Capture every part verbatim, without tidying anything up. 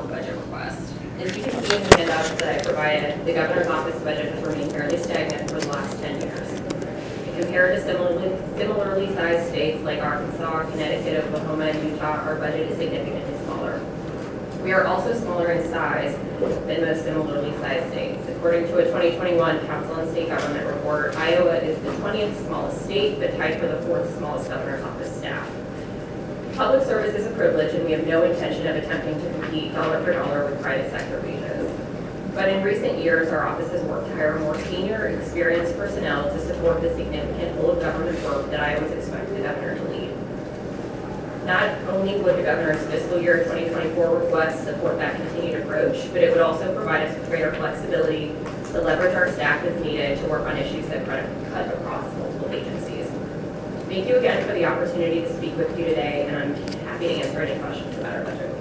twenty-four budget request. As you can see in the handouts that I provided, the governor's office budget has remained fairly stagnant for the last ten years. Compared to similarly, similarly sized states like Arkansas, Connecticut, Oklahoma, and Utah, our budget is significantly smaller. We are also smaller in size than most similarly sized states. According to a twenty twenty-one Council on State Government report, Iowa is the twentieth smallest state, but tied for the fourth smallest governor's office staff. Public service is a privilege, and we have no intention of attempting to compete dollar for dollar with private sector wages. But in recent years, our office has worked to hire more senior, experienced personnel to support the significant whole of government work that I always expect the governor to lead. Not only would the governor's fiscal year twenty twenty-four request support that continued approach, but it would also provide us with greater flexibility to leverage our staff as needed to work on issues that cut across multiple agencies. Thank you again for the opportunity to speak with you today, and I'm happy to answer any questions about our budget.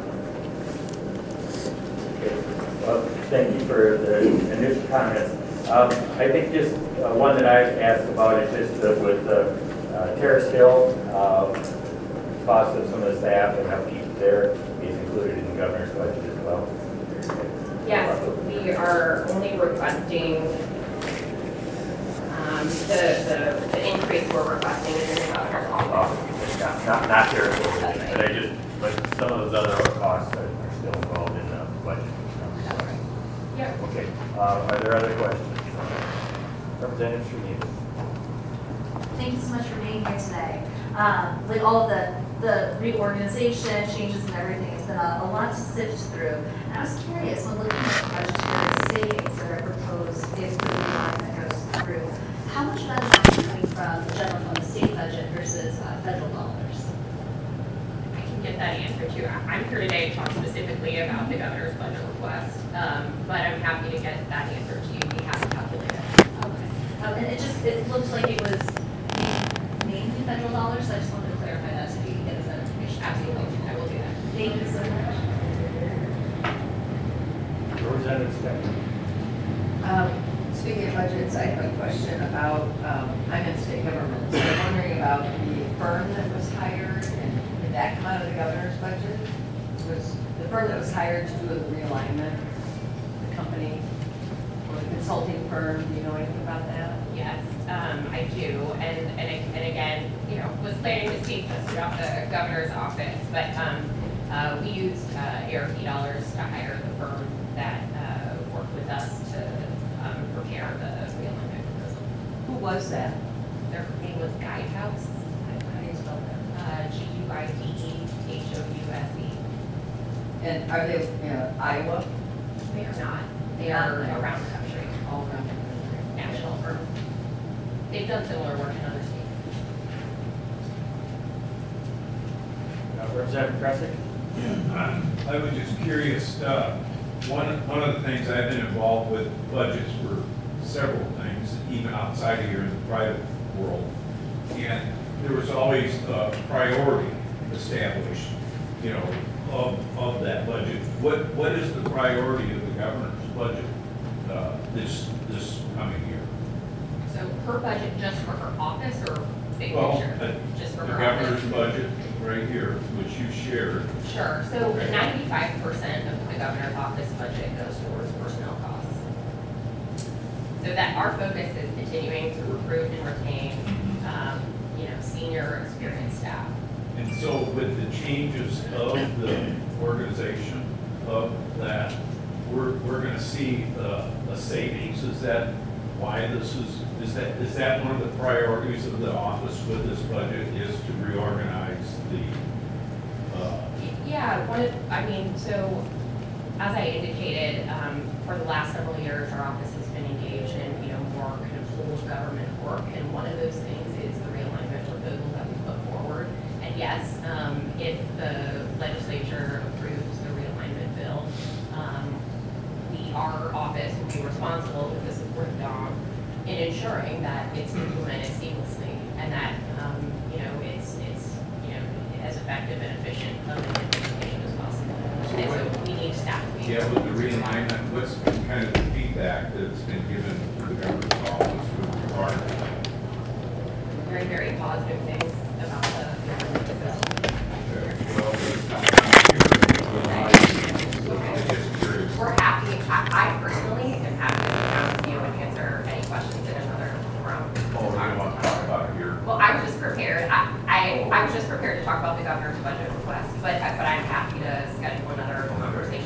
Well, thank you for the initial comments. Um, I think just uh, one that I've asked about is just uh, with uh, uh, Terrace Hill, uh, cost of some of the staff and upkeep there is included in the governor's budget as well. Yes, we are only requesting um, the, the the increase we're requesting is in the governor's office. Oh, not, not, not Terrace Hill, but I just, but some of those other costs are are still involved in the budget. Yeah. Okay, uh, are there other questions? Representative Shreve. Thank you so much for being here today. Um, like all of the, the reorganization, changes and everything, it's been a, a lot to sift through. And I was curious, when looking at the budgetary savings that are proposed if the line that goes through, how much of that is actually coming from the general fund, the state budget versus uh, federal dollars? I can get that answer to you. I'm here today to talk specifically about the governor's budget request, um, but I'm happy to get that answer to you. We have to calculate it. Okay. Um, and it just, it looked like it was mainly federal dollars, so I just wanted to clarify that so you can get us that information. Absolutely, I will do that. Thank you so much. Representative Scott. Um, Speaking of budgets, I have a question about, um, I'm in state government, so I'm wondering about the firm that was hired, and did that come out of the governor's budget? Was the firm that was hired to do the realignment, the company, or the consulting firm, do you know anything about that? Yes, um, I do, and, and, and again, you know, was planning to speak just about the governor's office, but, um, uh, we used, uh, A R P dollars to hire the firm that, uh, worked with us to, um, prepare the realignment proposal. Who was that? Their name was Guidehouse, How do you spell that? uh, G U I D E H O U S E. And are they, you know, Iowa? They are not, they are Not. around the country, All around the country. national firm. They've done similar work in other states. Uh, Representative Kresick. Yeah, I was just curious, uh, one, one of the things I've been involved with budgets for several things, even outside of here in the private world. And there was always a priority established, you know, of, of that budget. What, what is the priority of the governor's budget, uh, this, this coming year? So her budget just for her office or big Well, picture? uh, Just for The her governor's office? budget right here, which you shared. Sure, so Okay. ninety-five percent of the governor's office budget goes towards personnel costs. So that our focus is continuing to recruit and retain, um, you know, senior experienced staff. And so with the changes of the organization of that, we're, we're gonna see uh, a savings. Is that why this is, is that, is that one of the priorities of the office with this budget is to reorganize the, uh, Yeah, one of, I mean, so as I indicated, um, for the last several years, our office has been engaged in, you know, more kind of whole of government work. And one of those things is the realignment proposal that we put forward. And yes, um, if the legislature approves the realignment bill, um, we, our office will be responsible with the support of D O M in ensuring that it's implemented seamlessly and that, um, you know, it's, it's, you know, as effective and efficient of an implementation as possible. And so we need staff to be. yeah, with the realignment, what's been kind of the feedback that's been given to the governor's office with regard to that? Very, very positive things about the realignment bill. Okay, well, it's not-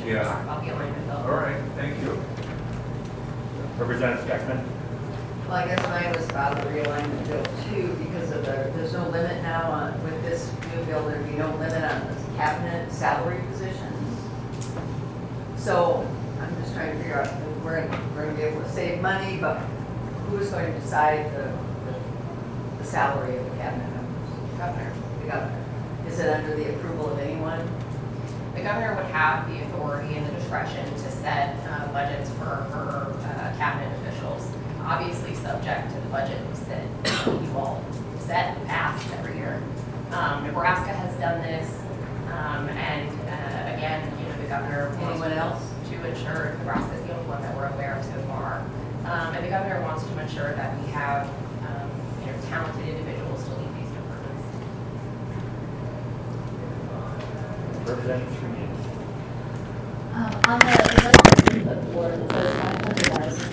and Yeah. talk about the alignment bill. All right, thank you. Representative Steckman? Well, I guess mine was about the realignment bill too, because of the, there's no limit now on, with this new bill, there'd be no limit on the cabinet salary positions. So I'm just trying to figure out, if we're, we're gonna be able to save money, but who's going to decide the, the- the salary of the cabinet members? Governor. The governor. Is it under the approval of anyone? The governor would have the authority and the discretion to set uh, budgets for her uh, cabinet officials, obviously subject to the budgets that you all set and passed every year. Um, Nebraska has done this, um, and uh, again, you know, the governor wants Anyone else? to ensure, Nebraska is the only one that we're aware of so far, um, and the governor wants to ensure that we have, um, you know, talented individuals to lead these departments. Representative Tremaine? Um, on the, the budget you put forward, it says five hundred thousand.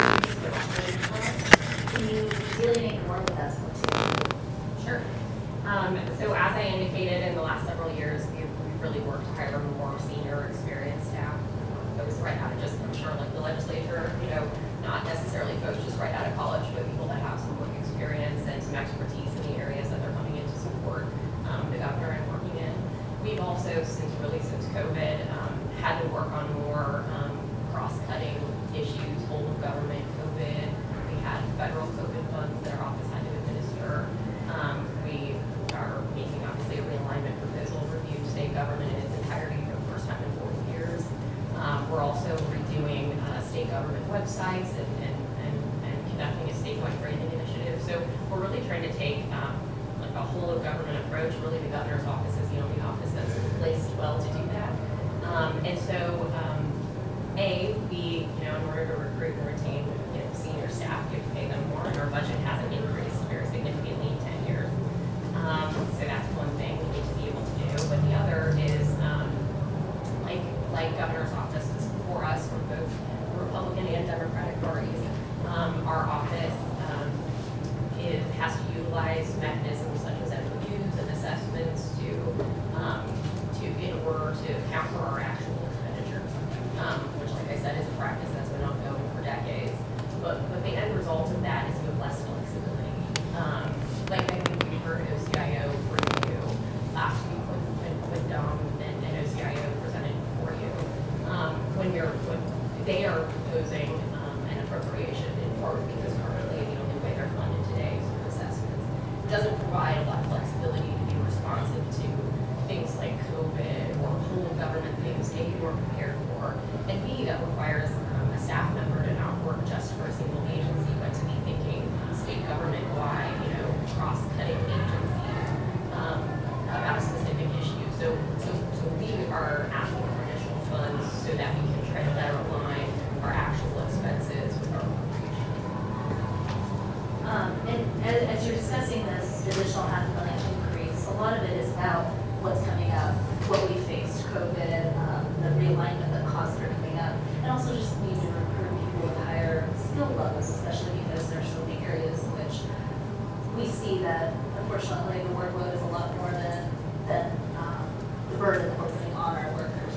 Can you delineate more what that's going to? Sure. Um, so as I indicated, in the last several years, we've, we've really worked to hire more senior experienced staff. Um, Folks right out of just, I'm sure, like the legislature, you know, not necessarily folks just right out of college, but people that have some work experience and some expertise in the areas that they're coming in to support um, the governor and working in. We've also, since really since COVID, um, had to work on more um, cross-cutting issues, whole of government COVID. We had federal COVID funds that our office had to administer. Um, we are making obviously a realignment proposal review state government in its entirety for the first time in forty years. Um, we're also redoing uh, state government websites and, and, and, and conducting a statewide branding initiative. So we're really trying to take um, like a whole of government approach. Really, the governor's office is the only office that's placed well to do that. Um, and so, um, A, we, you know, in order to recruit and retain, you know, senior staff, you have to pay them more, and our budget hasn't increased very significantly in ten years. Um, so that's one thing we need to be able to do. But the other is, um, like, like governor's offices for us from both Republican and Democratic parties, um, our office, um, it has to utilize mechanisms such as M O Us and assessments to, um, to, in order to account for our actual expenditures, um, which, like I said, is a practice that's been ongoing for decades. But, but the end result of that is you have less flexibility. Um, like I think we heard O C I O review last week when, when, when Dom and, and O C I O presented before you. Um, when you're, when they are proposing, um, an appropriation in part because currently the only way they're funded today is through assessments. It doesn't provide a lot of flexibility to be responsive to things like COVID or whole government things A, you weren't prepared for, and B, that requires um, a staff member to not work just for a single agency, but to be thinking state government-wide, you know, cross-cutting agencies um, about a specific issue. So, so, so we are asking for additional funds so that we can try to better align our actual expenses with our appropriation. Um, and as, as you're discussing this additional half a million increase, a lot of it is about what's coming up, what we faced, COVID, um, the realignment, the costs that are coming up, and also just need to recruit people with higher skill levels, especially because there's so many areas in which we see that unfortunately the workload is a lot more than, than um, the burden that we're putting on our workers.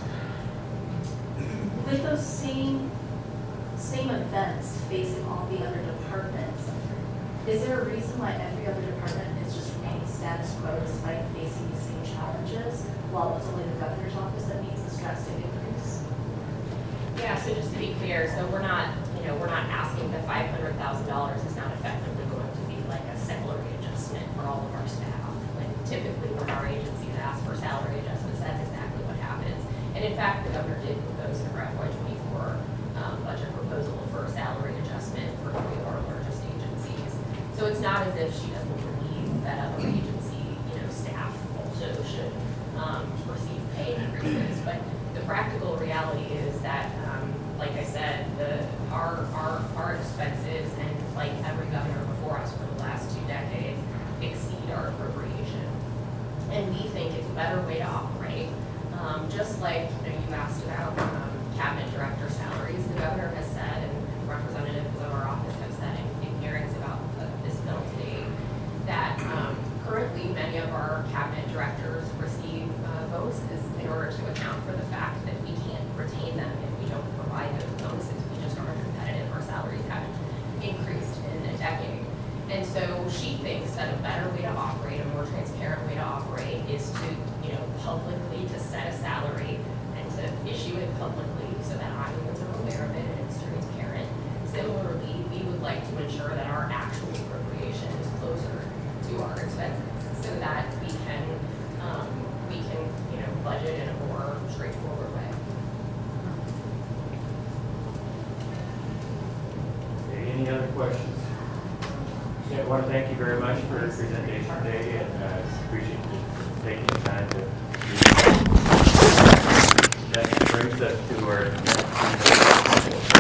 With those same, same events facing all the other departments, is there a reason why every other department is just remaining status quo despite facing these same challenges, while it's only the governor's office that needs this drastic increase? Yeah, so just to be clear, so we're not, you know, we're not asking that five hundred thousand dollars is not effectively going to be like a salary adjustment for all of our staff. Like typically when our agencies ask for salary adjustments, that's exactly what happens. And in fact, the governor did propose in her F Y twenty-four um, budget proposal for a salary adjustment for three of our largest agencies. So it's not as if she doesn't believe that other agency, you know, staff also should um, receive pay increases. But the practical reality is that, um, like I said, the our, our our expenses, and like every governor before us for the last two decades, exceed our appropriation. And we think it's a better way to operate. Um, just like, you know, you asked about um, cabinet director salaries, the governor has said, and representatives of our office have said in, in hearings about the, this bill today, that um, currently many of our cabinet directors receive uh, bonuses in order to account for the fact that we can't retain publicly so that audiences are aware of it and it's transparent. Similarly, we would like to ensure that our actual appropriation is closer to our expenses so that we can, um, we can, you know, budget in a more straightforward way. Okay, any other questions? Yeah, I want to thank you very much for your presentation today, and uh, appreciate you taking the time to. That brings us to our next